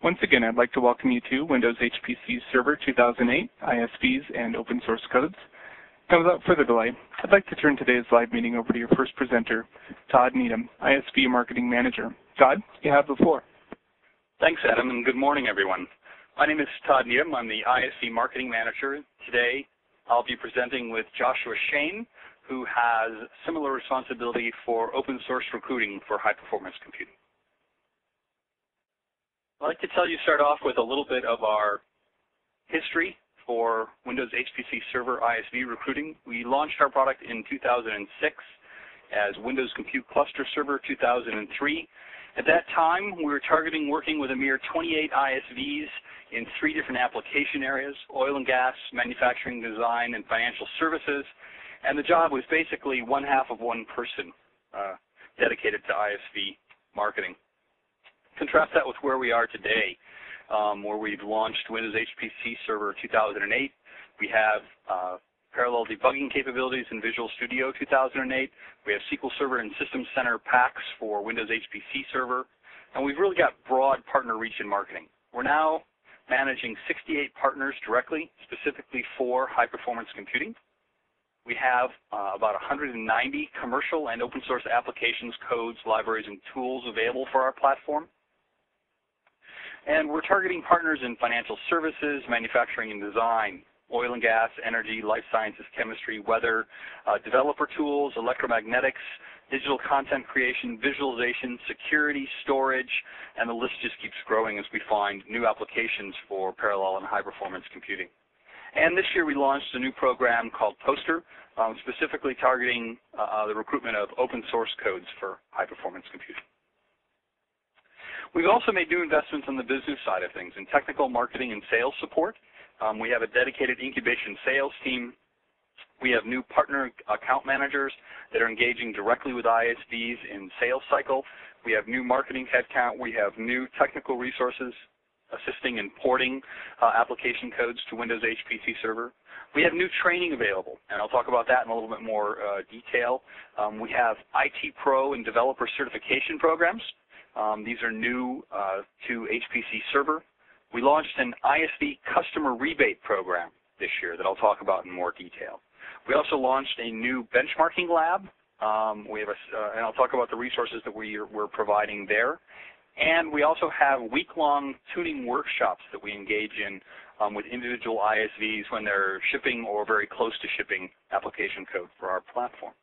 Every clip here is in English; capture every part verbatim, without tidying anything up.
Once again, I'd like to welcome you to Windows H P C Server two thousand eight, I S Vs, and open source codes. And without further delay, I'd like to turn today's live meeting over to your first presenter, Todd Needham, I S V Marketing Manager. Todd, you have the floor. Thanks, Adam, and good morning, everyone. My name is Todd Needham. I'm the I S V Marketing Manager. Today, I'll be presenting with Joshua Shane, who has similar responsibility for open source recruiting for high-performance computing. I'd like to tell you, start off with a little bit of our history for Windows H P C Server I S V recruiting. We launched our product in two thousand six as Windows Compute Cluster Server two thousand three. At that time, we were targeting working with a mere twenty-eight I S Vs in three different application areas: oil and gas, manufacturing design, and financial services. And the job was basically one half of one person uh, dedicated to I S V marketing. Contrast that with where we are today, um, where we've launched Windows H P C Server two thousand eight. We have uh, parallel debugging capabilities in Visual Studio two thousand eight. We have S Q L Server and System Center packs for Windows H P C Server. And we've really got broad partner reach in marketing. We're now managing sixty-eight partners directly, specifically for high-performance computing. We have uh, about one hundred ninety commercial and open source applications, codes, libraries, and tools available for our platform. And we're targeting partners in financial services, manufacturing and design, oil and gas, energy, life sciences, chemistry, weather, uh, developer tools, electromagnetics, digital content creation, visualization, security, storage, and the list just keeps growing as we find new applications for parallel and high-performance computing. And this year we launched a new program called Poster, um, specifically targeting uh, the recruitment of open source codes for high-performance computing. We've also made new investments on the business side of things in technical, marketing, and sales support. Um, we have a dedicated incubation sales team. We have new partner account managers that are engaging directly with I S Vs in sales cycle. We have new marketing headcount. We have new technical resources assisting in porting uh, application codes to Windows H P C Server. We have new training available, and I'll talk about that in a little bit more uh, detail. Um, we have I T Pro and developer certification programs. Um, these are new uh, to H P C Server. We launched an I S V customer rebate program this year that I'll talk about in more detail. We also launched a new benchmarking lab. Um, we have a, uh, and I'll talk about the resources that we are, we're providing there. And we also have week-long tuning workshops that we engage in um, with individual I S Vs when they're shipping or very close to shipping application code for our platform.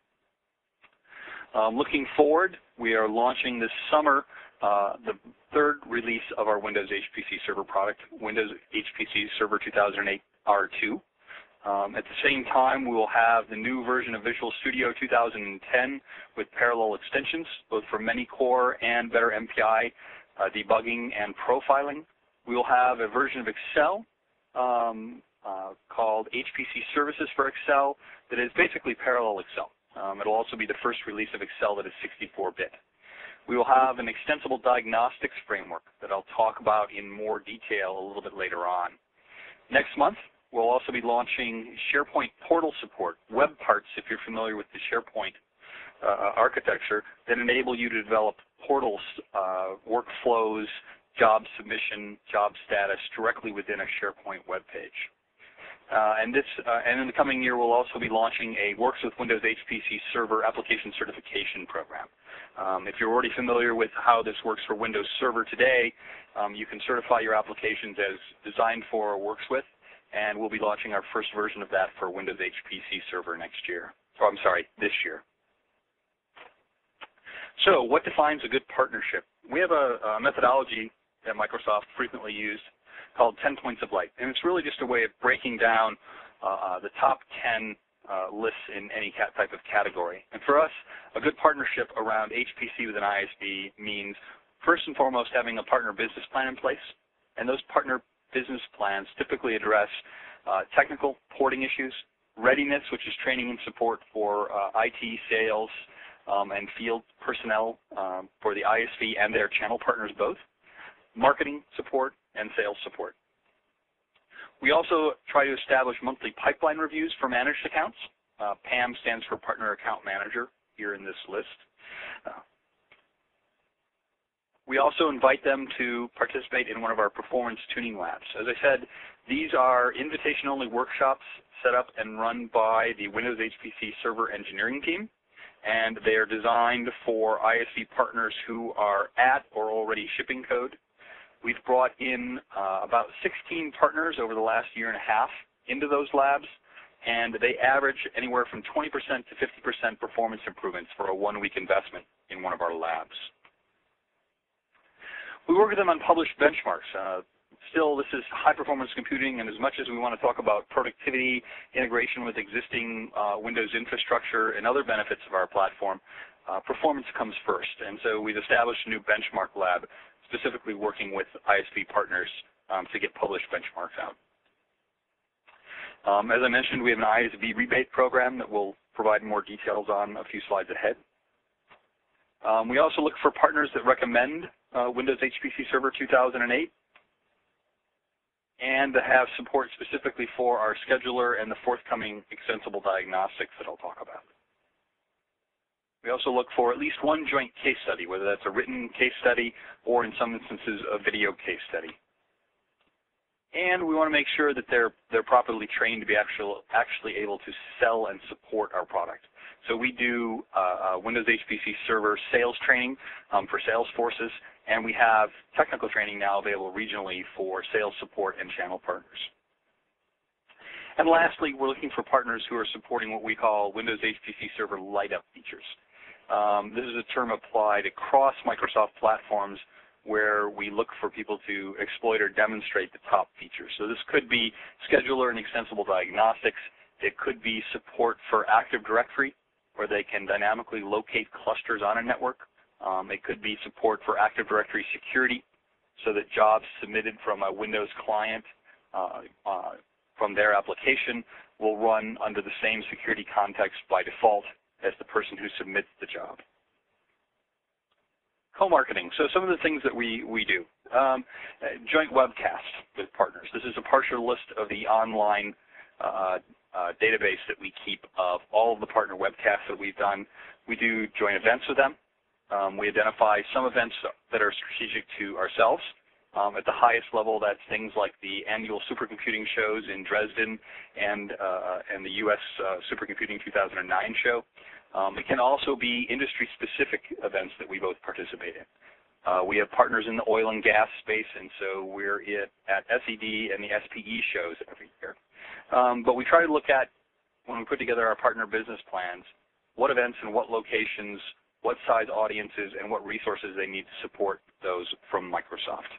Um, looking forward, we are launching this summer uh, the third release of our Windows H P C Server product, Windows H P C Server two thousand eight R two. Um, at the same time, we will have the new version of Visual Studio two thousand ten with parallel extensions, both for many-core and better M P I uh, debugging and profiling. We will have a version of Excel um, uh, called H P C Services for Excel that is basically parallel Excel. Um, it will also be the first release of Excel that is sixty-four bit. We will have an extensible diagnostics framework that I'll talk about in more detail a little bit later on. Next month, we'll also be launching SharePoint portal support, web parts, if you're familiar with the SharePoint uh, architecture, that enable you to develop portals, uh, workflows, job submission, job status directly within a SharePoint web page. Uh, and, this, uh, and in the coming year, we'll also be launching a Works with Windows H P C Server application certification program. Um, if you're already familiar with how this works for Windows Server today, um, you can certify your applications as designed for or works with, and we'll be launching our first version of that for Windows H P C Server next year. Oh, I'm sorry, this year. So what defines a good partnership? We have a, a methodology that Microsoft frequently used called ten points of light, and it's really just a way of breaking down uh, the top ten uh, lists in any cat type of category. And for us, a good partnership around H P C with an I S V means first and foremost having a partner business plan in place, and those partner business plans typically address uh, technical porting issues, readiness, which is training and support for uh, I T, sales, um, and field personnel um, for the I S V and their channel partners both, marketing support, and sales support. We also try to establish monthly pipeline reviews for managed accounts. Uh, P A M stands for Partner Account Manager here in this list. Uh, We also invite them to participate in one of our performance tuning labs. As I said, these are invitation-only workshops set up and run by the Windows H P C server engineering team, and they are designed for I S V partners who are at or already shipping code. We've brought in uh, about sixteen partners over the last year and a half into those labs, and they average anywhere from twenty percent to fifty percent performance improvements for a one-week investment in one of our labs. We work with them on published benchmarks. Uh, still, this is high-performance computing, and as much as we want to talk about productivity, integration with existing uh, Windows infrastructure, and other benefits of our platform, uh, performance comes first. And so we've established a new benchmark lab, specifically working with I S V partners um, to get published benchmarks out. Um, as I mentioned, we have an I S V rebate program that we'll provide more details on a few slides ahead. Um, we also look for partners that recommend uh, Windows H P C Server two thousand eight and that have support specifically for our scheduler and the forthcoming extensible diagnostics that I'll talk about. We also look for at least one joint case study, whether that's a written case study or in some instances a video case study. And we want to make sure that they're, they're properly trained to be actual, actually able to sell and support our product. So we do uh, uh, Windows H P C Server sales training um, for sales forces, and we have technical training now available regionally for sales support and channel partners. And lastly, we're looking for partners who are supporting what we call Windows H P C Server light-up features. Um, this is a term applied across Microsoft platforms where we look for people to exploit or demonstrate the top features. So this could be scheduler and extensible diagnostics. It could be support for Active Directory, where they can dynamically locate clusters on a network. Um, it could be support for Active Directory security, so that jobs submitted from a Windows client uh, uh, from their application will run under the same security context by default as the person who submits the job. Co-marketing. So some of the things that we, we do. Um, joint webcasts with partners. This is a partial list of the online uh, uh, database that we keep of all of the partner webcasts that we've done. We do joint events with them. Um, we identify some events that are strategic to ourselves. Um, at the highest level, that's things like the annual supercomputing shows in Dresden and, uh, and the U S uh, Supercomputing two thousand nine show. Um, it can also be industry-specific events that we both participate in. Uh, we have partners in the oil and gas space, and so we're at, at S E D and the S P E shows every year. Um, but we try to look at, when we put together our partner business plans, what events and what locations, what size audiences, and what resources they need to support those from Microsoft.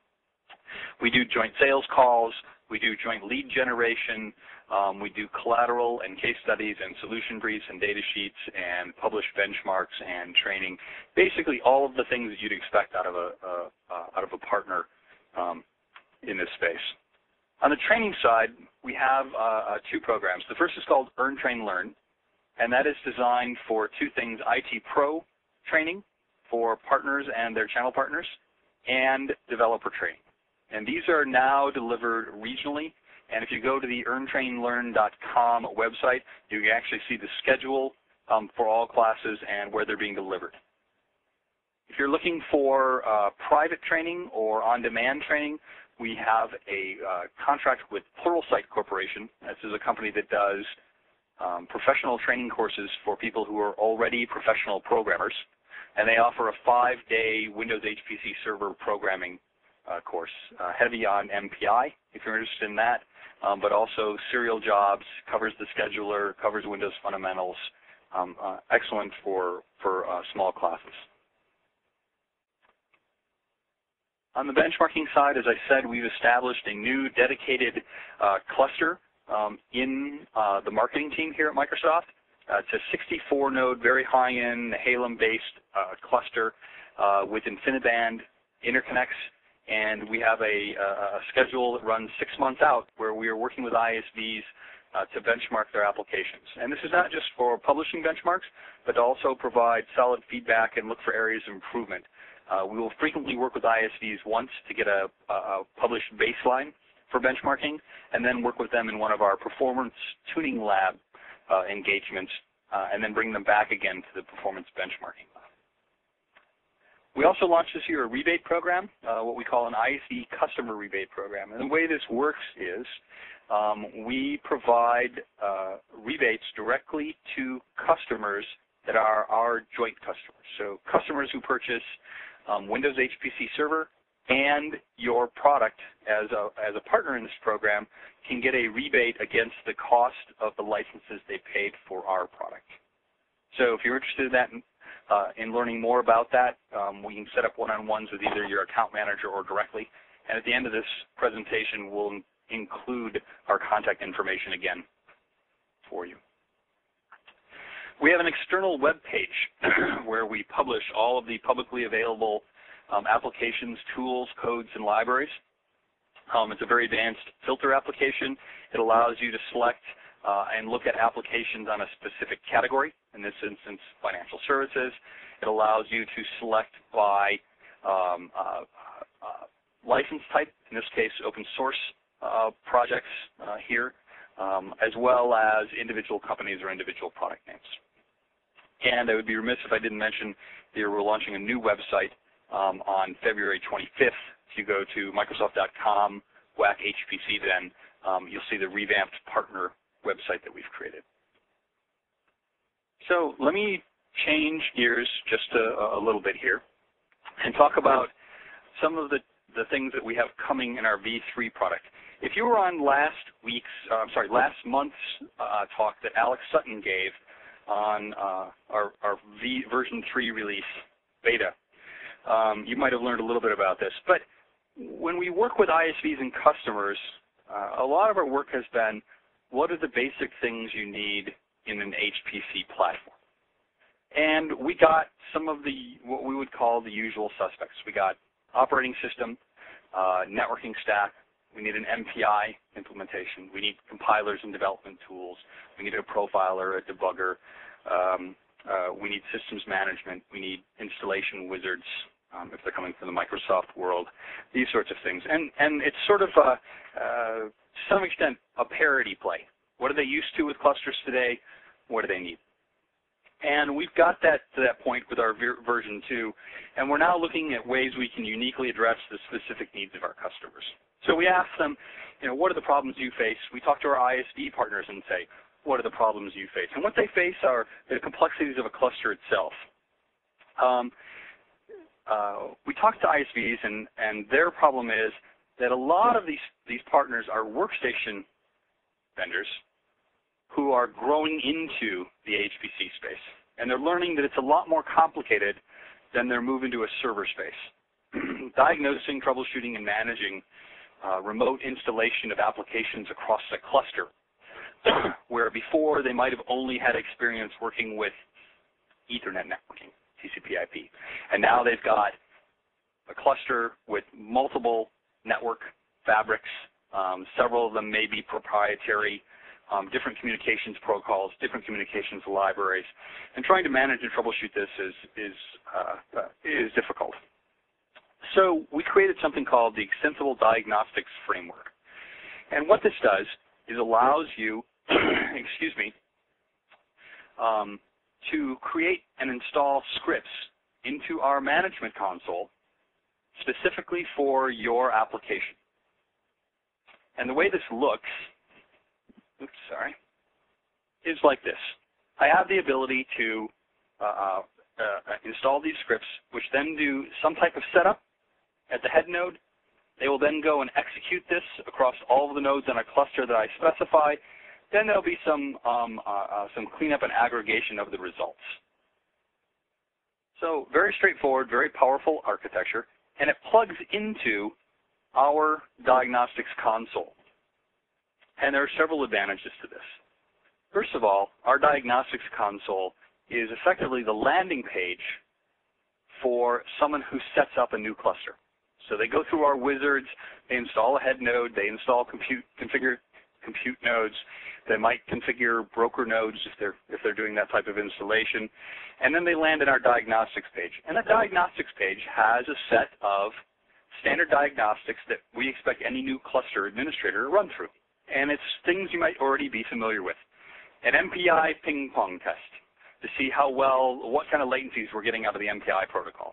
We do joint sales calls. We do joint lead generation. Um, we do collateral and case studies and solution briefs and data sheets and publish benchmarks and training. Basically, all of the things that you'd expect out of a uh, uh, out of a partner um, in this space. On the training side, we have uh, uh, two programs. The first is called Earn, Train, Learn, and that is designed for two things: I T Pro training for partners and their channel partners, and developer training. And these are now delivered regionally. And if you go to the earn train learn dot com website, you can actually see the schedule um, for all classes and where they're being delivered. If you're looking for uh, private training or on-demand training, we have a uh, contract with Pluralsight Corporation. This is a company that does um, professional training courses for people who are already professional programmers. And they offer a five-day Windows H P C Server programming Uh, course, uh, heavy on M P I, if you're interested in that, um, but also serial jobs, covers the scheduler, covers Windows fundamentals, um, uh, excellent for, for uh, small classes. On the benchmarking side, as I said, we've established a new dedicated uh, cluster um, in uh, the marketing team here at Microsoft. Uh, it's a sixty-four node, very high-end, Halem-based uh, cluster uh, with InfiniBand interconnects. And we have a, a schedule that runs six months out where we are working with I S Vs uh, to benchmark their applications. And this is not just for publishing benchmarks, but to also provide solid feedback and look for areas of improvement. Uh, we will frequently work with I S Vs once to get a, a published baseline for benchmarking, and then work with them in one of our performance tuning lab uh, engagements, uh, and then bring them back again to the performance benchmarking lab. We also launched this year a rebate program, uh, what we call an I S V customer rebate program. And the way this works is um, we provide uh, rebates directly to customers that are our joint customers. So customers who purchase um, Windows H P C Server and your product as a, as a partner in this program can get a rebate against the cost of the licenses they paid for our product. So if you're interested in that, uh, in learning more about that, um, we can set up one-on-ones with either your account manager or directly. And at the end of this presentation, we'll include our contact information again for you. We have an external web page where we publish all of the publicly available um, applications, tools, codes, and libraries. Um, it's a very advanced filter application. It allows you to select uh, and look at applications on a specific category, in this instance, financial services. It allows you to select by um, uh, uh, license type, in this case, open source uh, projects uh, here, um, as well as individual companies or individual product names. And I would be remiss if I didn't mention that we're launching a new website um, on February twenty-fifth. If you go to Microsoft dot com, W A C H P C, then um, you'll see the revamped partner website that we've created. So let me change gears just a, a little bit here and talk about some of the, the things that we have coming in our V three product. If you were on last week's, uh, I'm sorry, last month's uh, talk that Alex Sutton gave on uh, our, our V version three release beta, um, you might have learned a little bit about this. But when we work with I S Vs and customers, uh, a lot of our work has been, what are the basic things you need in an H P C platform? And we got some of the, what we would call the usual suspects. We got operating system, uh, networking stack. We need an M P I implementation. We need compilers and development tools. We need a profiler, a debugger. Um, uh, we need systems management. We need installation wizards, um, if they're coming from the Microsoft world, these sorts of things. And, and it's sort of, a, uh, to some extent, a parity play. What are they used to with clusters today? What do they need? And we've got that to that point with our ver version two, and we're now looking at ways we can uniquely address the specific needs of our customers. So we ask them, you know, what are the problems you face? We talk to our I S V partners and say, what are the problems you face? And what they face are the complexities of a cluster itself. Um, uh, we talk to I S Vs, and, and their problem is that a lot of these, these partners are workstation vendors who are growing into the H P C space. And they're learning that it's a lot more complicated than their move into a server space. Diagnosing, troubleshooting, and managing uh, remote installation of applications across a cluster, where before they might have only had experience working with Ethernet networking, T C P I P. And now they've got a cluster with multiple network fabrics. Um, several of them may be proprietary, um, different communications protocols, different communications libraries. And trying to manage and troubleshoot this is, is, uh, uh, is difficult. So we created something called the Extensible Diagnostics Framework. And what this does is allows you, excuse me, um, to create and install scripts into our management console specifically for your application. And the way this looks, oops, sorry, is like this. I have the ability to uh, uh, install these scripts, which then do some type of setup at the head node. They will then go and execute this across all of the nodes in a cluster that I specify. Then there'll be some, um, uh, uh, some cleanup and aggregation of the results. So very straightforward, very powerful architecture, and it plugs into our diagnostics console. And there are several advantages to this. First of all, our diagnostics console is effectively the landing page for someone who sets up a new cluster. So they go through our wizards, they install a head node, they install compute, configure compute nodes, they might configure broker nodes if they're, if they're doing that type of installation, and then they land in our diagnostics page. And that diagnostics page has a set of standard diagnostics that we expect any new cluster administrator to run through. And it's things you might already be familiar with. An M P I ping pong test to see how well, what kind of latencies we're getting out of the M P I protocol.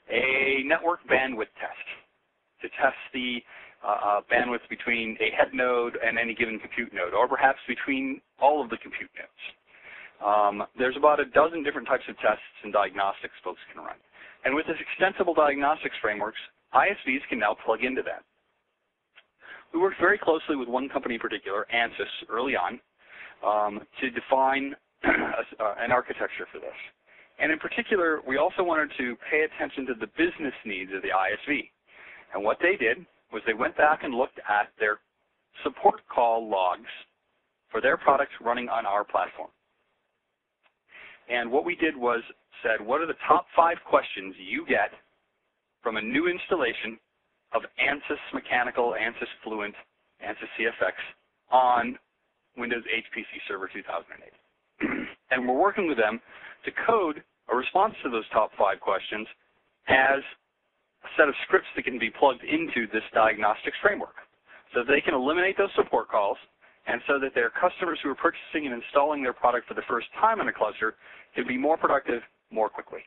a network bandwidth test to test the uh, uh, bandwidth between a head node and any given compute node, or perhaps between all of the compute nodes. Um, there's about a dozen different types of tests and diagnostics folks can run. And with this extensible diagnostics frameworks, I S Vs can now plug into that. We worked very closely with one company in particular, ANSYS, early on, um, to define a, uh, an architecture for this. And in particular, we also wanted to pay attention to the business needs of the I S V. And what they did was they went back and looked at their support call logs for their products running on our platform. And what we did was said, what are the top five questions you get from a new installation of ANSYS Mechanical, ANSYS Fluent, ANSYS C F X on Windows H P C Server two thousand eight. And we're working with them to code a response to those top five questions as a set of scripts that can be plugged into this diagnostics framework so that they can eliminate those support calls, and so that their customers who are purchasing and installing their product for the first time in a cluster can be more productive more quickly.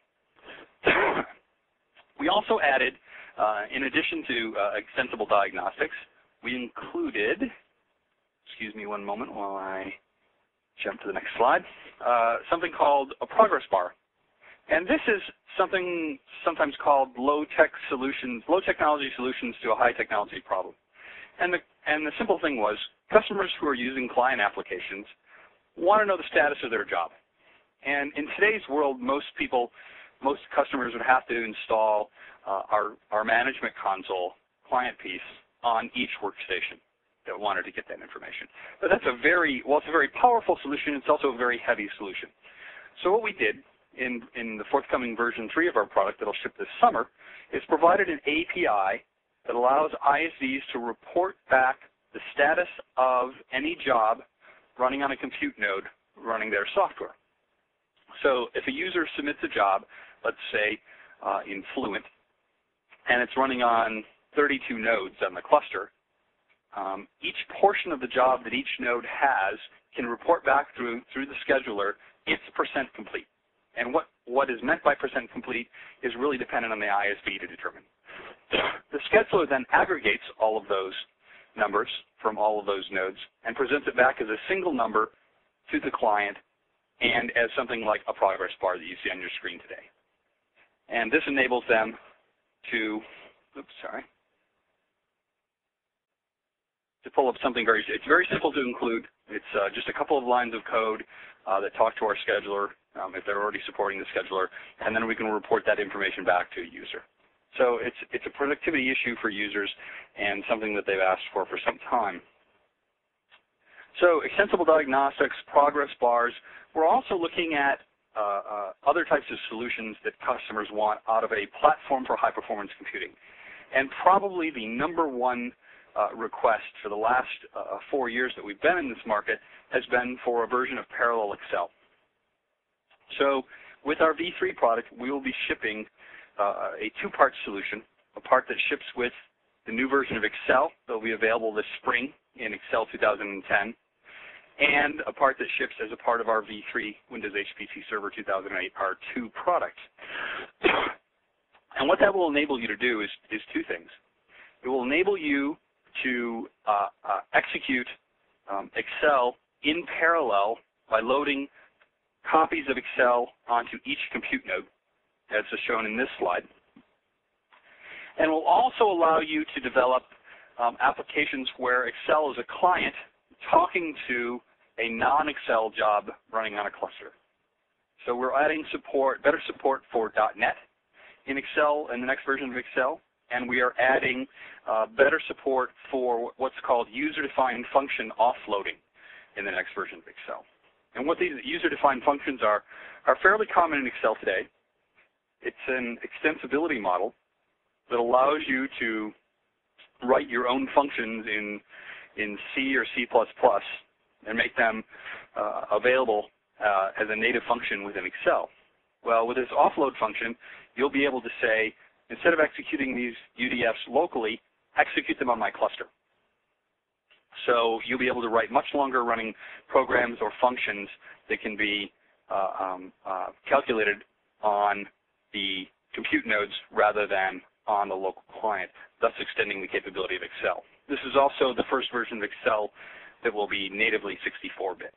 We also added, uh, in addition to uh, extensible diagnostics, we included, excuse me one moment while I jump to the next slide, uh, something called a progress bar. And this is something sometimes called low-tech solutions, low-technology solutions to a high-technology problem. And the, and the simple thing was, customers who are using client applications want to know the status of their job. And in today's world, most people, most customers would have to install uh, our, our management console client piece on each workstation that wanted to get that information. But that's a very, well, it's a very powerful solution. It's also a very heavy solution. So what we did in, in the forthcoming version three of our product that will ship this summer is provided an A P I that allows I S Vs to report back the status of any job running on a compute node running their software. So if a user submits a job, let's say uh, in Fluent, and it's running on thirty-two nodes on the cluster, um, each portion of the job that each node has can report back through, through the scheduler it's percent complete. And what, what is meant by percent complete is really dependent on the I S V to determine. The scheduler then aggregates all of those numbers from all of those nodes and presents it back as a single number to the client and as something like a progress bar that you see on your screen today. And this enables them to, oops, sorry, to pull up something very, it's very simple to include. It's uh, just a couple of lines of code uh, that talk to our scheduler um, if they're already supporting the scheduler, and then we can report that information back to a user. So it's, it's a productivity issue for users and something that they've asked for for some time. So extensible diagnostics, progress bars. We're also looking at uh, uh, other types of solutions that customers want out of a platform for high-performance computing. And probably the number one uh, request for the last uh, four years that we've been in this market has been for a version of Parallel Excel. So with our V three product, we will be shipping Uh, a two-part solution, a part that ships with the new version of Excel that will be available this spring in Excel two thousand ten, and a part that ships as a part of our V three Windows H P C Server two thousand eight R two product. And what that will enable you to do is, is two things. It will enable you to uh, uh, execute um, Excel in parallel by loading copies of Excel onto each compute node, as is shown in this slide, and will also allow you to develop um, applications where Excel is a client talking to a non-Excel job running on a cluster. So we're adding support, better support for .NET in Excel in the next version of Excel, and we are adding uh, better support for what's called user-defined function offloading in the next version of Excel. And what these user-defined functions are are fairly common in Excel today. It's an extensibility model that allows you to write your own functions in, in C or C plus plus and make them uh, available uh, as a native function within Excel. Well, with this offload function, you'll be able to say, instead of executing these U D Fs locally, execute them on my cluster. So you'll be able to write much longer running programs or functions that can be uh, um, uh, calculated on the compute nodes rather than on the local client, thus extending the capability of Excel. This is also the first version of Excel that will be natively sixty-four bit.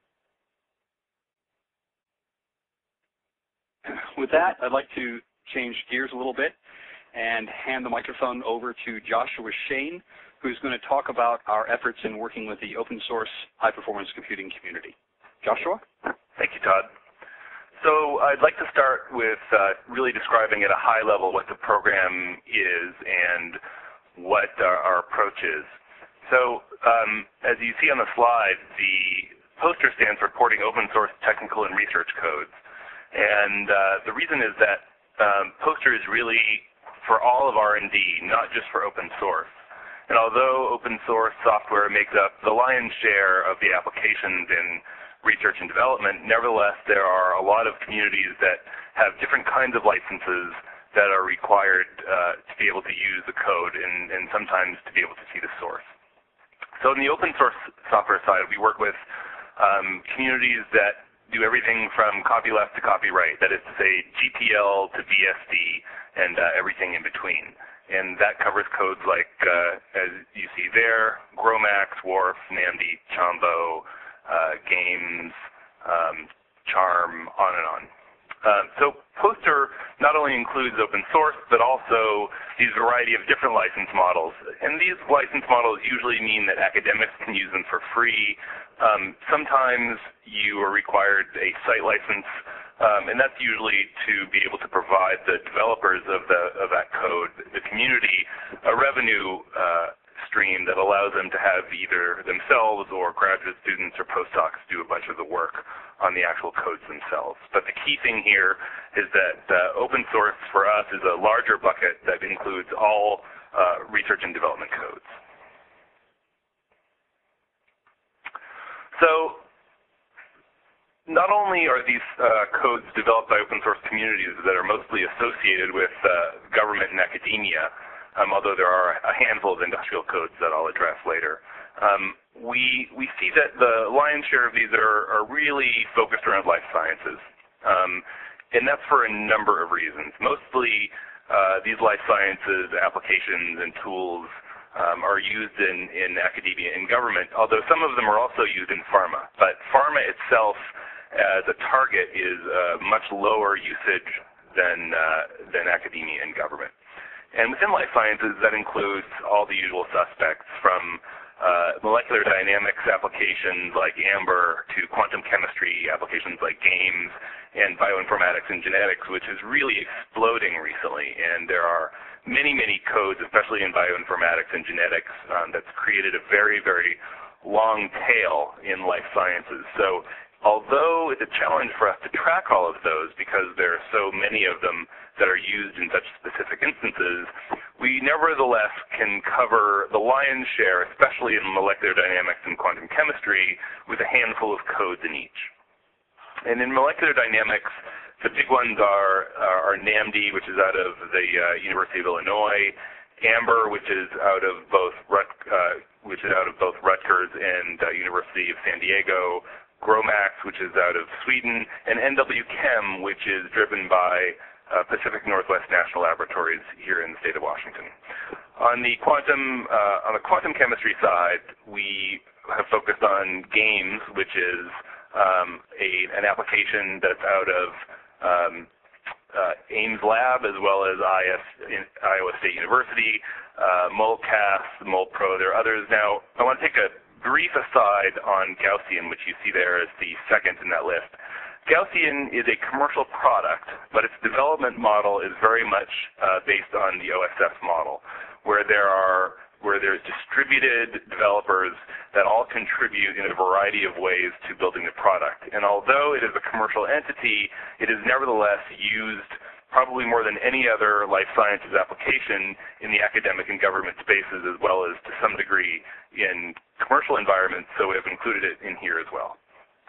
With that, I'd like to change gears a little bit and hand the microphone over to Joshua Shane, who's going to talk about our efforts in working with the open source high-performance computing community. Joshua? Thank you, Todd. So I'd like to start with uh, really describing at a high level what the program is and what our, our approach is. So um, as you see on the slide, the POSTER stands for Porting Open Source Technical and Research Codes. And uh, the reason is that um, POSTER is really for all of R and D, not just for open source. And although open source software makes up the lion's share of the applications in research and development, nevertheless, there are a lot of communities that have different kinds of licenses that are required uh, to be able to use the code and, and sometimes to be able to see the source. So in the open source software side, we work with um, communities that do everything from copyleft to copyright, that is to say G P L to B S D and uh, everything in between. And that covers codes like, uh, as you see there, GROMACS, WARF, NAMD, Chombo, uh, games, um, charm, on and on. Uh, so POSTER not only includes open source, but also these variety of different license models. And these license models usually mean that academics can use them for free. Um, sometimes you are required a site license, um, and that's usually to be able to provide the developers of, the, of that code, the community, a revenue uh, stream that allows them to have either themselves or graduate students or postdocs do a bunch of the work on the actual codes themselves. But the key thing here is that uh, open source for us is a larger bucket that includes all uh, research and development codes. So not only are these uh, codes developed by open source communities that are mostly associated with uh, government and academia, Um, although there are a handful of industrial codes that I'll address later. Um, we, we see that the lion's share of these are, are really focused around life sciences. Um, and that's for a number of reasons. Mostly uh, these life sciences applications and tools um, are used in, in academia and government, although some of them are also used in pharma. But pharma itself as a target is uh, much lower usage than, uh, than academia and government. And within life sciences, that includes all the usual suspects, from uh, molecular dynamics applications like AMBER to quantum chemistry applications like GAMES, and bioinformatics and genetics, which is really exploding recently. And there are many, many codes, especially in bioinformatics and genetics, um, that's created a very, very long tail in life sciences. So although it's a challenge for us to track all of those because there are so many of them that are used in such specific instances, we nevertheless can cover the lion's share, especially in molecular dynamics and quantum chemistry, with a handful of codes in each. And in molecular dynamics, the big ones are, are NAMD, which is out of the uh, University of Illinois, AMBER, which is out of both Rut, uh, which is out of both Rutgers and uh, University of San Diego, GROMACS, which is out of Sweden, and N W Chem, which is driven by uh, Pacific Northwest National Laboratories here in the state of Washington. On the quantum, uh, on the quantum chemistry side, we have focused on GAMES, which is um, a, an application that's out of um, uh, Ames Lab as well as I S, in Iowa State University, uh, MOLCAS, MOLPRO. There are others. Now, I want to take a brief aside on Gaussian, which you see there as the second in that list. Gaussian is a commercial product, but its development model is very much uh, based on the O S F model, where there are where there's distributed developers that all contribute in a variety of ways to building the product. And although it is a commercial entity, it is nevertheless used probably more than any other life sciences application in the academic and government spaces, as well as to some degree in commercial environments, so we have included it in here as well.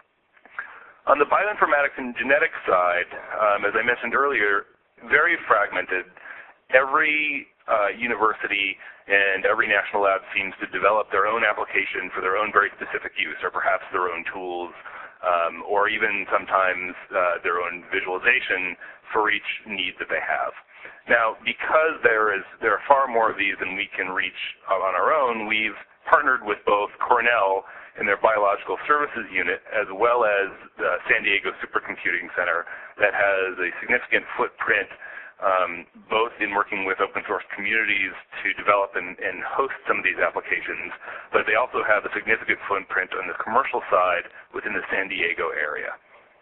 On the bioinformatics and genetics side, um, as I mentioned earlier, very fragmented. Every uh, university and every national lab seems to develop their own application for their own very specific use, or perhaps their own tools. um, or even sometimes uh, their own visualization for each need that they have. Now, because there is there are far more of these than we can reach on our own, we've partnered with both Cornell and their Biological Services Unit, as well as the San Diego Supercomputing Center, that has a significant footprint um, both in working with open source communities to develop and, and host some of these applications, but they also have a significant footprint on the commercial side within the San Diego area.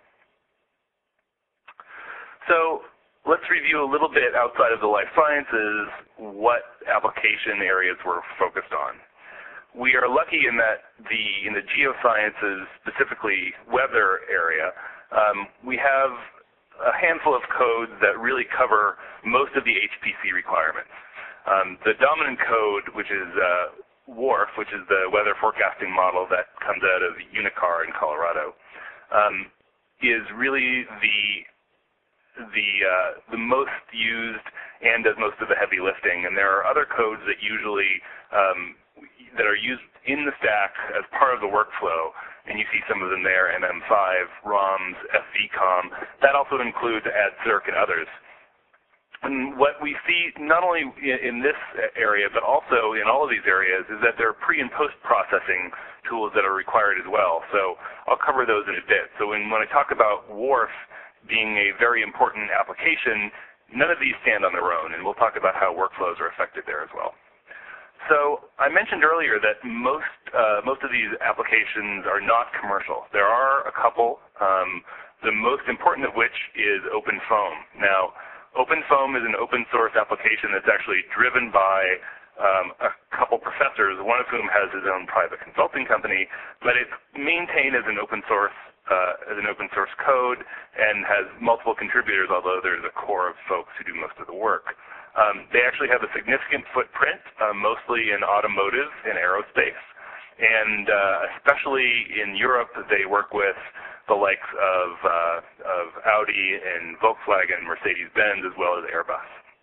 So let's review a little bit outside of the life sciences what application areas we're focused on. We are lucky in that the in the geosciences, specifically weather area, um, we have a handful of codes that really cover most of the H P C requirements. Um, the dominant code, which is uh, WRF, which is the weather forecasting model that comes out of UNICAR in Colorado, um, is really the the uh, the most used and does most of the heavy lifting. And there are other codes that usually um, that are used in the stack as part of the workflow, and you see some of them there, M M five, ROMS, F V COM. That also includes AdCirc and others. And what we see not only in this area, but also in all of these areas, is that there are pre- and post-processing tools that are required as well. So I'll cover those in a bit. So when, when I talk about WRF being a very important application, none of these stand on their own, and we'll talk about how workflows are affected there as well. So I mentioned earlier that most uh, most of these applications are not commercial. There are a couple, um, the most important of which is OpenFOAM. Now, OpenFOAM is an open source application that's actually driven by um, a couple professors, one of whom has his own private consulting company, but it's maintained as an open source uh, as an open source code and has multiple contributors, although there's a core of folks who do most of the work. Um, they actually have a significant footprint, uh, mostly in automotive and aerospace, and uh, especially in Europe, they work with the likes of, uh, of Audi and Volkswagen, Mercedes-Benz, as well as Airbus.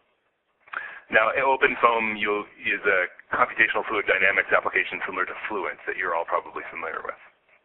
Now, OpenFOAM is a computational fluid dynamics application similar to Fluent that you're all probably familiar with.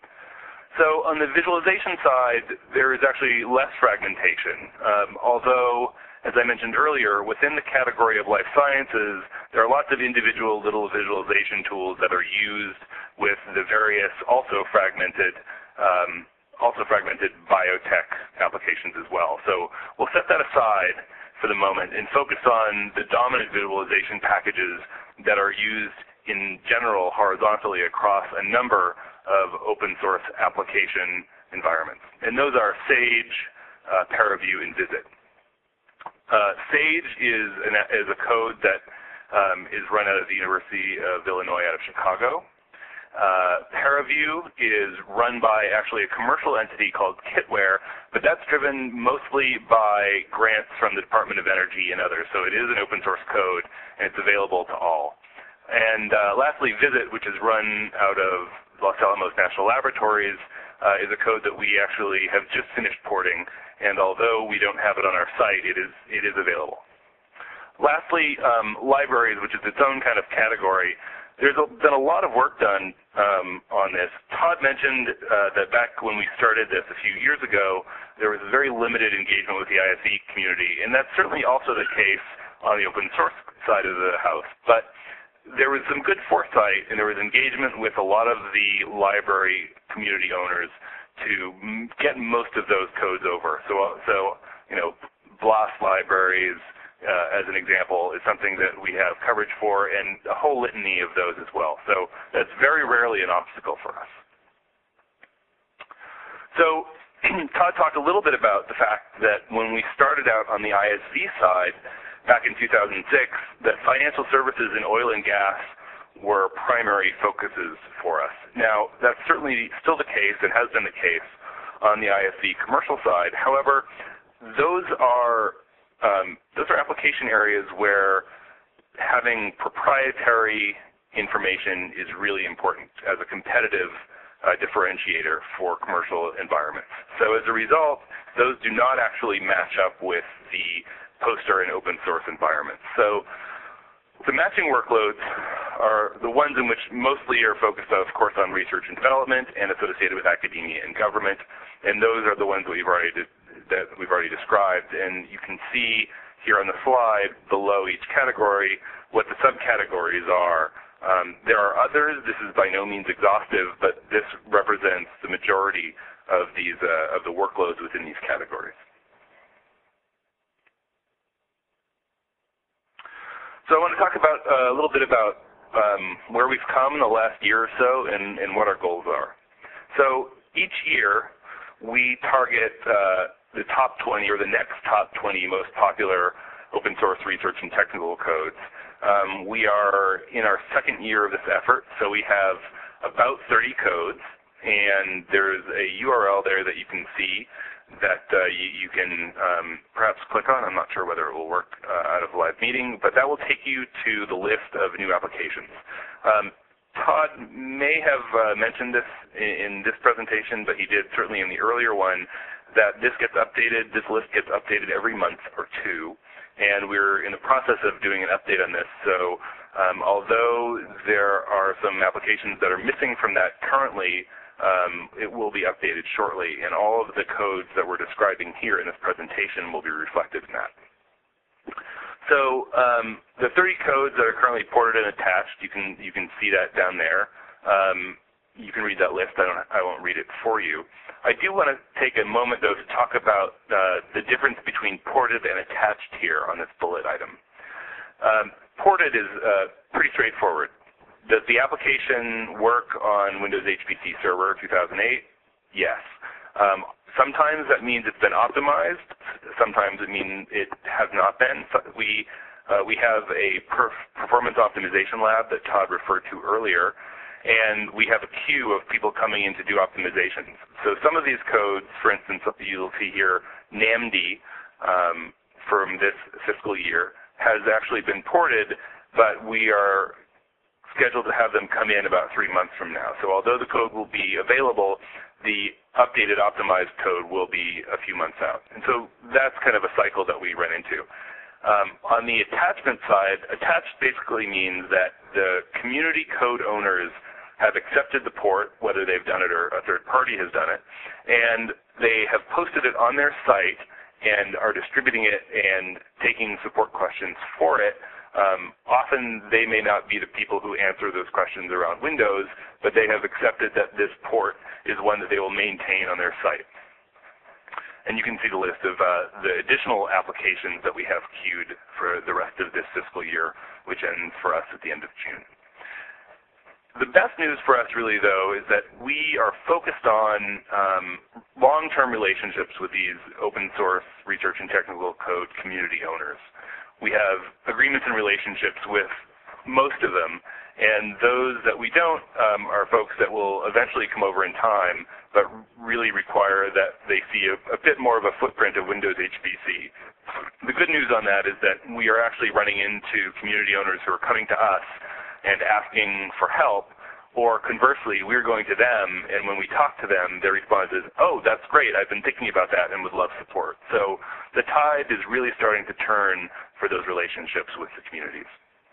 So on the visualization side, there is actually less fragmentation, um, although, as I mentioned earlier, within the category of life sciences, there are lots of individual little visualization tools that are used with the various also fragmented um, also fragmented biotech applications as well. So we'll set that aside for the moment and focus on the dominant visualization packages that are used in general horizontally across a number of open source application environments. And those are Sage, uh, Paraview, and Visit. Uh, Sage is, an, is a code that um, is run out of the University of Illinois out of Chicago. Uh, Paraview is run by actually a commercial entity called Kitware, but that's driven mostly by grants from the Department of Energy and others. So it is an open source code, and it's available to all. And uh, lastly, Visit, which is run out of Los Alamos National Laboratories, uh, is a code that we actually have just finished porting, and although we don't have it on our site, it is, it is available. Lastly, um, libraries, which is its own kind of category. There's a, been a lot of work done um, on this. Todd mentioned uh, that back when we started this a few years ago, there was very limited engagement with the I S V community, and that's certainly also the case on the open source side of the house. But there was some good foresight, and there was engagement with a lot of the library community owners to get most of those codes over. So, so you know, BLAS libraries, Uh, as an example, is something that we have coverage for, and a whole litany of those as well. So that's very rarely an obstacle for us. So Todd talked a little bit about the fact that when we started out on the I S V side back in two thousand six, that financial services and oil and gas were primary focuses for us. Now, that's certainly still the case and has been the case on the I S V commercial side. However, those are Um, those are application areas where having proprietary information is really important as a competitive uh, differentiator for commercial environments. So as a result, those do not actually match up with the poster and open source environments. So the matching workloads are the ones in which mostly are focused, of course, on research and development and associated with academia and government, and those are the ones that we've already that we've already described. And you can see here on the slide below each category what the subcategories are. Um, there are others. This is by no means exhaustive, but this represents the majority of these uh, of the workloads within these categories. So I want to talk about uh, a little bit about um, where we've come in the last year or so and, and what our goals are. So each year we target uh, the top twenty or the next top twenty most popular open source research and technical codes. Um, we are in our second year of this effort, so we have about thirty codes, and there's a U R L there that you can see that uh, you, you can um, perhaps click on. I'm not sure whether it will work uh, out of the live meeting, but that will take you to the list of new applications. Um, Todd may have uh, mentioned this in, in this presentation, but he did certainly in the earlier one, that this gets updated, this list gets updated every month or two, and we're in the process of doing an update on this. So um, although there are some applications that are missing from that currently, Um, it will be updated shortly, and all of the codes that we're describing here in this presentation will be reflected in that. So um, the thirty codes that are currently ported and attached, you can you can see that down there. Um, you can read that list. I don't. I won't read it for you. I do want to take a moment though to talk about uh, the difference between ported and attached here on this bullet item. Um, ported is uh, pretty straightforward. Does the application work on Windows H P C Server two thousand eight? Yes. Um, sometimes that means it's been optimized. Sometimes it means it has not been. We, uh, we have a perf performance optimization lab that Todd referred to earlier, and we have a queue of people coming in to do optimizations. So some of these codes, for instance, you'll see here, NAMD um, from this fiscal year has actually been ported, but we are scheduled to have them come in about three months from now. So although the code will be available, the updated optimized code will be a few months out. And so that's kind of a cycle that we run into. Um, on the attachment side, attached basically means that the community code owners have accepted the port, whether they've done it or a third party has done it, and they have posted it on their site and are distributing it and taking support questions for it. Um, often they may not be the people who answer those questions around Windows, but they have accepted that this port is one that they will maintain on their site. And you can see the list of uh, the additional applications that we have queued for the rest of this fiscal year, which ends for us at the end of June. The best news for us really, though, is that we are focused on um, long-term relationships with these open source research and technical code community owners. We have agreements and relationships with most of them, and those that we don't um, are folks that will eventually come over in time, but really require that they see a, a bit more of a footprint of Windows H P C. The good news on that is that we are actually running into community owners who are coming to us and asking for help, or conversely, we're going to them, and when we talk to them, their response is, oh, that's great, I've been thinking about that and would love support. So the tide is really starting to turn for those relationships with the communities.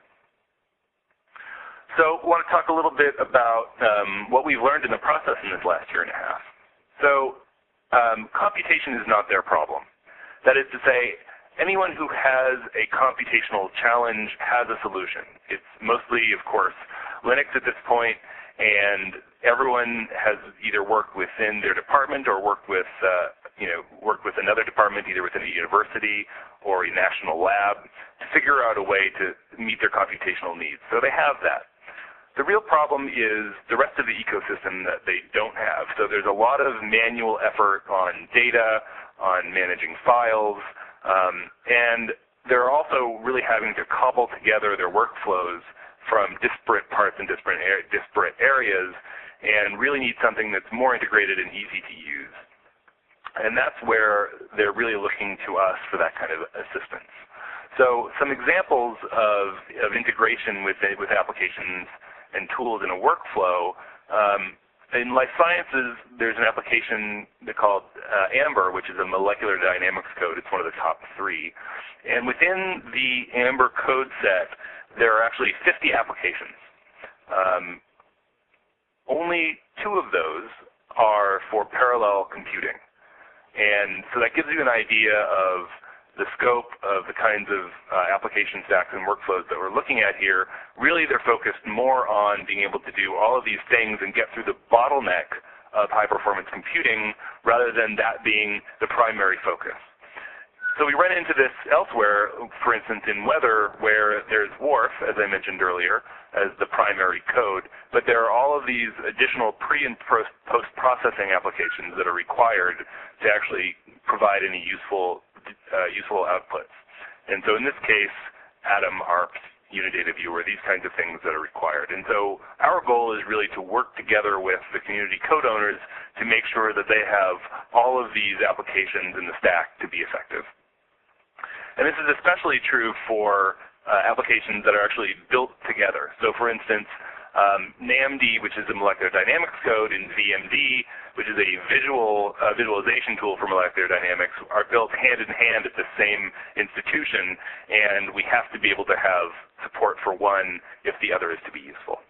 So I want to talk a little bit about um, what we've learned in the process in this last year and a half. So um, computation is not their problem. That is to say, anyone who has a computational challenge has a solution. It's mostly, of course, Linux at this point, and everyone has either worked within their department or worked with, uh, you know, worked with another department, either within a university or a national lab, to figure out a way to meet their computational needs. So they have that. The real problem is the rest of the ecosystem that they don't have. So there's a lot of manual effort on data, on managing files, um, and they're also really having to cobble together their workflows from disparate parts and disparate, disparate areas, and really need something that's more integrated and easy to use. And that's where they're really looking to us for that kind of assistance. So some examples of, of integration with, with applications and tools in a workflow. Um, in life sciences, there's an application called uh, AMBER, which is a molecular dynamics code. It's one of the top three. And within the AMBER code set, there are actually fifty applications. Um, only two of those are for parallel computing. And so that gives you an idea of the scope of the kinds of uh, application stacks and workflows that we're looking at here. Really, they're focused more on being able to do all of these things and get through the bottleneck of high-performance computing rather than that being the primary focus. So we run into this elsewhere, for instance, in weather, where there's WRF, as I mentioned earlier, as the primary code, but there are all of these additional pre- and post-processing applications that are required to actually provide any useful, uh, useful outputs. And so in this case, Atom, ARP, Unidata Viewer, these kinds of things that are required. And so our goal is really to work together with the community code owners to make sure that they have all of these applications in the stack to be effective. And this is especially true for uh, applications that are actually built together. So for instance, um, NAMD, which is a molecular dynamics code, and V M D, which is a visual uh, visualization tool for molecular dynamics, are built hand in hand at the same institution, and we have to be able to have support for one if the other is to be useful.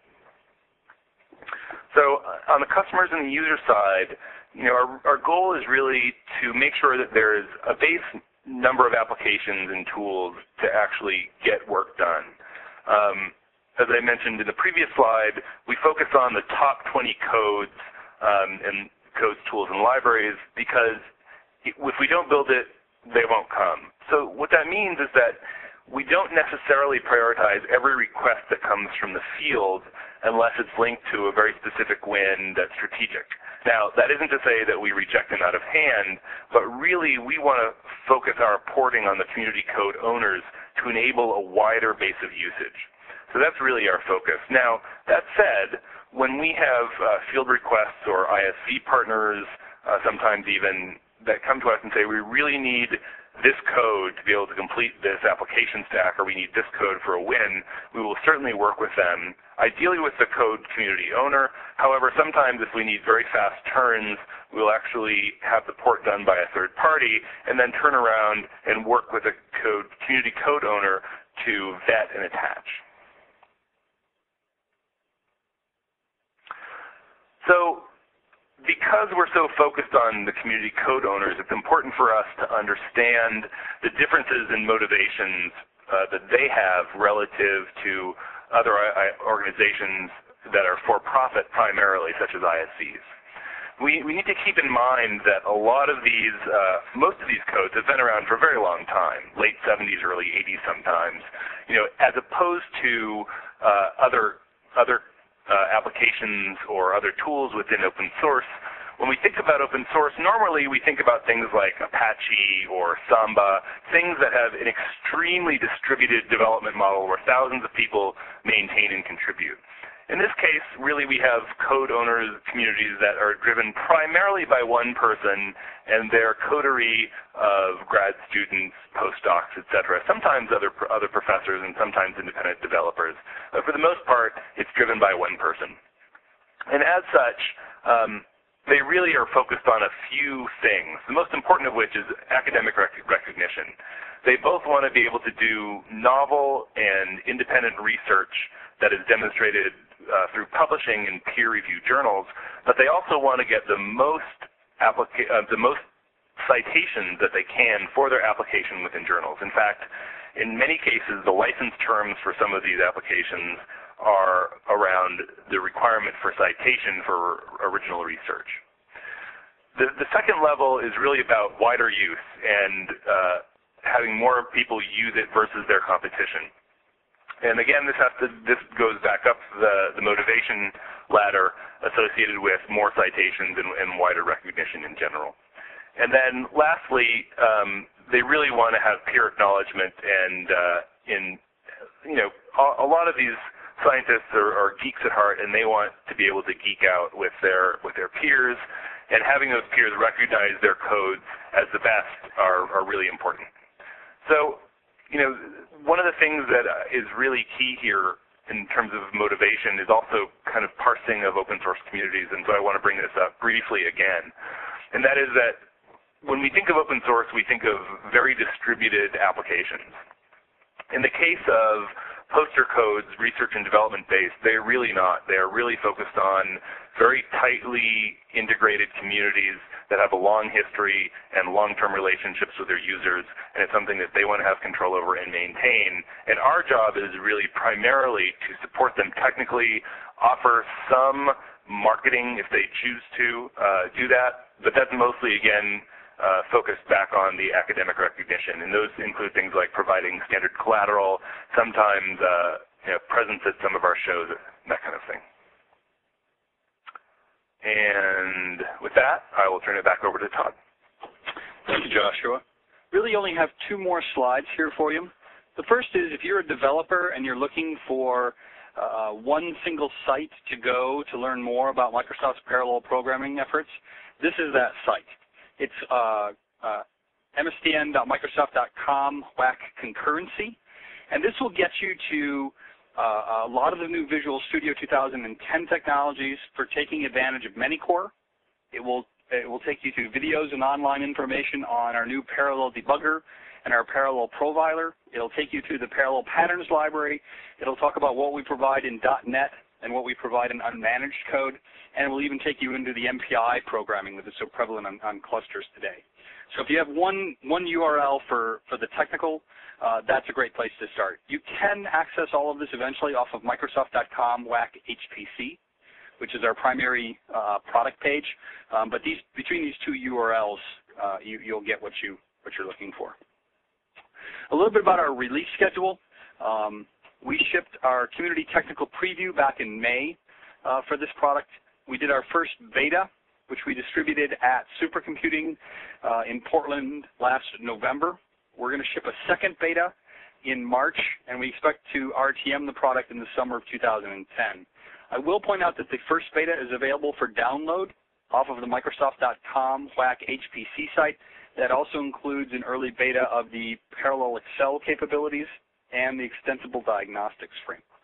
So uh, on the customers and the user side, you know, our, our goal is really to make sure that there is a base number of applications and tools to actually get work done. Um, as I mentioned in the previous slide, we focus on the top twenty codes um, and codes, tools, and libraries because if we don't build it, they won't come. So what that means is that we don't necessarily prioritize every request that comes from the field unless it's linked to a very specific win that's strategic. Now, that isn't to say that we reject them out of hand, but really we want to focus our porting on the community code owners to enable a wider base of usage. So that's really our focus. Now, that said, when we have uh, field requests or I S V partners, uh, sometimes even, that come to us and say, we really need this code to be able to complete this application stack, or we need this code for a win, we will certainly work with them, ideally with the code community owner. However, sometimes if we need very fast turns, we'll actually have the port done by a third party and then turn around and work with a code, community code owner to vet and attach. So because we're so focused on the community code owners, it's important for us to understand the differences in motivations uh, that they have relative to other organizations that are for-profit primarily, such as I S Vs. We, we need to keep in mind that a lot of these, uh, most of these codes have been around for a very long time, late seventies, early eighties sometimes, you know, as opposed to uh, other, other uh, applications or other tools within open source. When we think about open source, normally we think about things like Apache or Samba, things that have an extremely distributed development model where thousands of people maintain and contribute. In this case, really we have code owners, communities that are driven primarily by one person and their coterie of grad students, postdocs, et cetera, sometimes other, other professors and sometimes independent developers. But for the most part, it's driven by one person. And as such, um, they really are focused on a few things, the most important of which is academic rec recognition. They both want to be able to do novel and independent research that is demonstrated uh, through publishing in peer-reviewed journals, but they also want to get the most, applica uh, the most citations that they can for their application within journals. In fact, in many cases, the license terms for some of these applications are around the requirement for citation for original research. The, the second level is really about wider use and uh, having more people use it versus their competition. And again, this has to this goes back up the, the motivation ladder associated with more citations and, and wider recognition in general. And then lastly, um, they really want to have peer acknowledgement, and uh, in you know a, a lot of these scientists are, are geeks at heart, and they want to be able to geek out with their with their peers, and having those peers recognize their codes as the best are, are really important. So, you know, one of the things that is really key here in terms of motivation is also kind of parsing of open source communities, and so I want to bring this up briefly again. And that is that when we think of open source, we think of very distributed applications. In the case of poster codes, research and development based. They're really not. They are really focused on very tightly integrated communities that have a long history and long-term relationships with their users, and it's something that they want to have control over and maintain. And our job is really primarily to support them technically, offer some marketing if they choose to uh, do that, but that's mostly, again, uh, focused back on the academic recognition. And those include things like providing standard collateral, sometimes uh, you know, presence at some of our shows, that kind of thing. And with that, I will turn it back over to Todd. Thank you, Joshua. Really only have two more slides here for you. The first is if you're a developer and you're looking for uh, one single site to go to learn more about Microsoft's parallel programming efforts, this is that site. It's uh, uh, M S D N dot Microsoft dot com whack concurrency, and this will get you to Uh, a lot of the new Visual Studio two thousand ten technologies for taking advantage of Manycore. It will, it will take you to videos and online information on our new Parallel Debugger and our Parallel Profiler. It'll take you to the Parallel Patterns library. It'll talk about what we provide in .NET and what we provide in unmanaged code, and it will even take you into the M P I programming that is so prevalent on, on clusters today. So if you have one, one U R L for, for the technical, uh, that's a great place to start. You can access all of this eventually off of Microsoft dot com whack H P C, which is our primary uh, product page. Um, but these, between these two U R Ls, uh, you, you'll get what, you, what you're looking for. A little bit about our release schedule. Um, we shipped our community technical preview back in May uh, for this product. We did our first beta, which we distributed at Supercomputing uh, in Portland last November. We're going to ship a second beta in March, and we expect to R T M the product in the summer of two thousand ten. I will point out that the first beta is available for download off of the Microsoft dot com whack H P C site. That also includes an early beta of the Parallel Excel capabilities and the Extensible Diagnostics framework.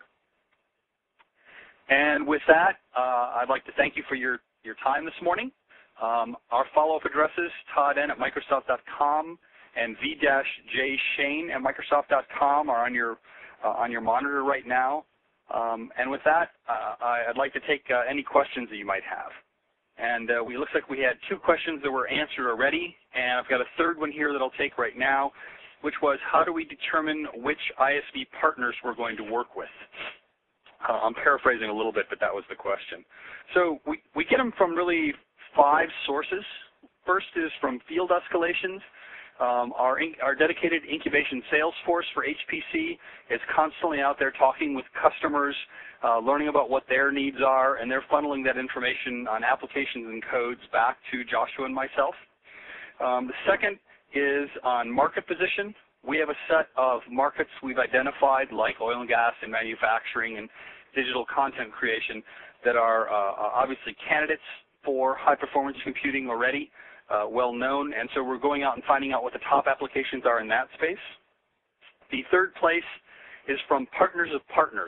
And with that, uh, I'd like to thank you for your your time this morning. Um, our follow-up addresses, Todd N at Microsoft dot com and V J Shane at Microsoft dot com are on your uh, on your monitor right now. Um, and with that, uh, I'd like to take uh, any questions that you might have. And uh, we, it looks like we had two questions that were answered already, and I've got a third one here that I'll take right now, which was how do we determine which I S V partners we're going to work with? Uh, I'm paraphrasing a little bit, but that was the question. So we, we get them from really five sources. First is from field escalations. Um, our, our dedicated incubation sales force for H P C is constantly out there talking with customers, uh, learning about what their needs are, and they're funneling that information on applications and codes back to Joshua and myself. Um, the second is on market position. We have a set of markets we've identified, like oil and gas and manufacturing and digital content creation, that are uh, obviously candidates for high-performance computing already, uh, well-known, and so we're going out and finding out what the top applications are in that space. The third place is from partners of partners.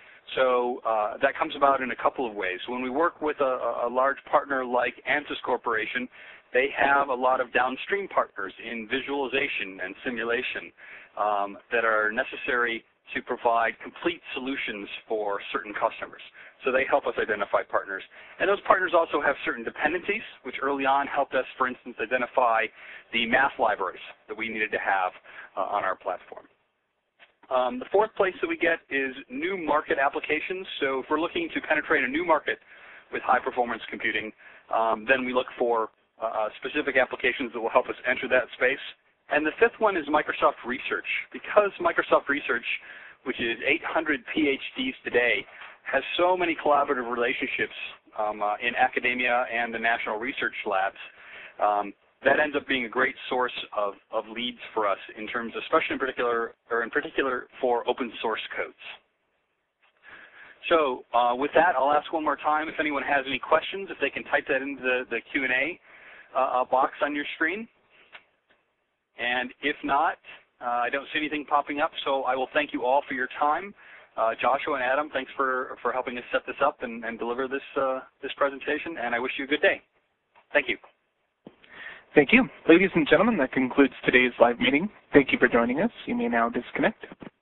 So uh, that comes about in a couple of ways. When we work with a, a large partner like Ansys Corporation, they have a lot of downstream partners in visualization and simulation um, that are necessary to provide complete solutions for certain customers. So they help us identify partners. And those partners also have certain dependencies, which early on helped us, for instance, identify the math libraries that we needed to have uh, on our platform. Um, the fourth place that we get is new market applications. So if we're looking to penetrate a new market with high-performance computing, um, then we look for uh, specific applications that will help us enter that space. And the fifth one is Microsoft Research. Because Microsoft Research, which is eight hundred P H Ds today, has so many collaborative relationships um, uh, in academia and the national research labs, um, that ends up being a great source of, of leads for us in terms of, especially in particular, or in particular for open source codes. So uh, with that, I'll ask one more time if anyone has any questions, if they can type that into the, the Q and A uh, box on your screen. And if not, uh, I don't see anything popping up, so I will thank you all for your time. Uh, Joshua and Adam, thanks for, for helping us set this up and, and deliver this, uh, this presentation, and I wish you a good day. Thank you. Thank you. Ladies and gentlemen, that concludes today's live meeting. Thank you for joining us. You may now disconnect.